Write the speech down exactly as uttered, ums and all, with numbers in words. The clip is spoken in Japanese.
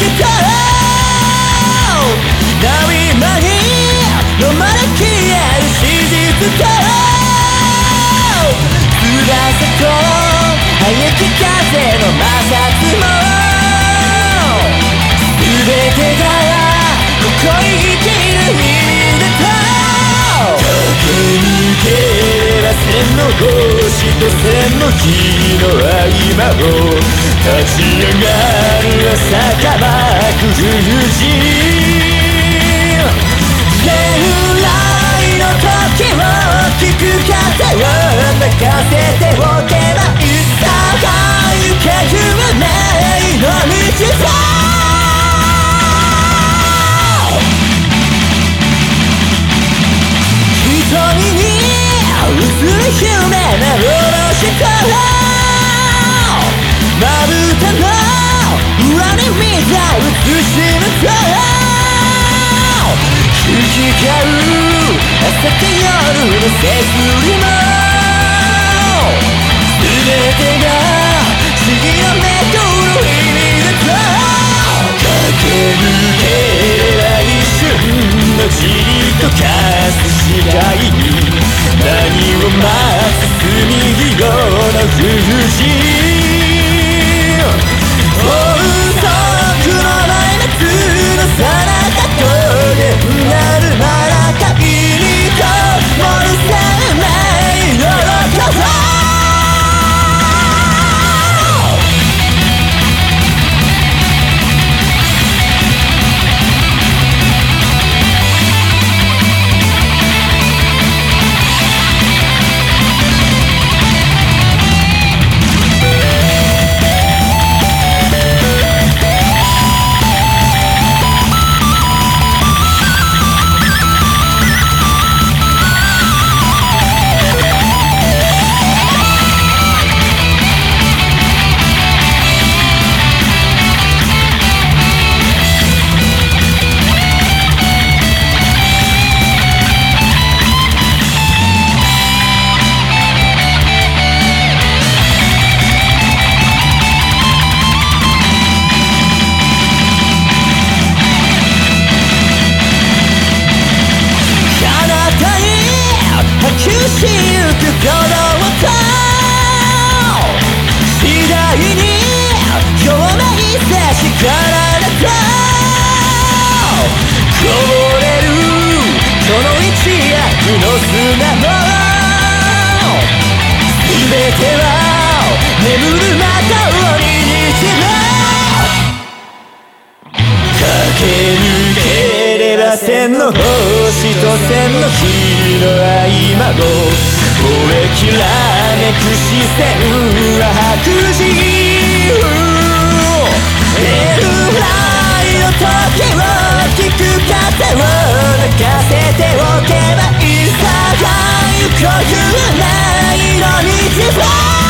と波間に飲まれ消える史実と翼と生えき風の摩擦も全てがここに生きる意味だと駆け抜ければ線の星と線の日の合間を立ち上がる朝かばく十字恋愛の時を聞く風を泣かせておけばいつか行けるないの道さ瞳に映る夢幻とまぶたの裏に見た美しむと行き交う朝と夜のせすりも全てが不思議なめとる意味だと駆け抜ければ一瞬のじりと化す視界に何を待つ隅色の風神遠くのない夏の彼方とでなるまらかいにともるせない喜びしゆく鼓動と次第に表面せし体とこぼれるこの一躍の砂も全ては眠る中を虹も駆け抜ければ線の星と線の日の合間を燃えきらめく視線は白磁エルライの時を聞く風を泣かせておけばいさが行こうないの道は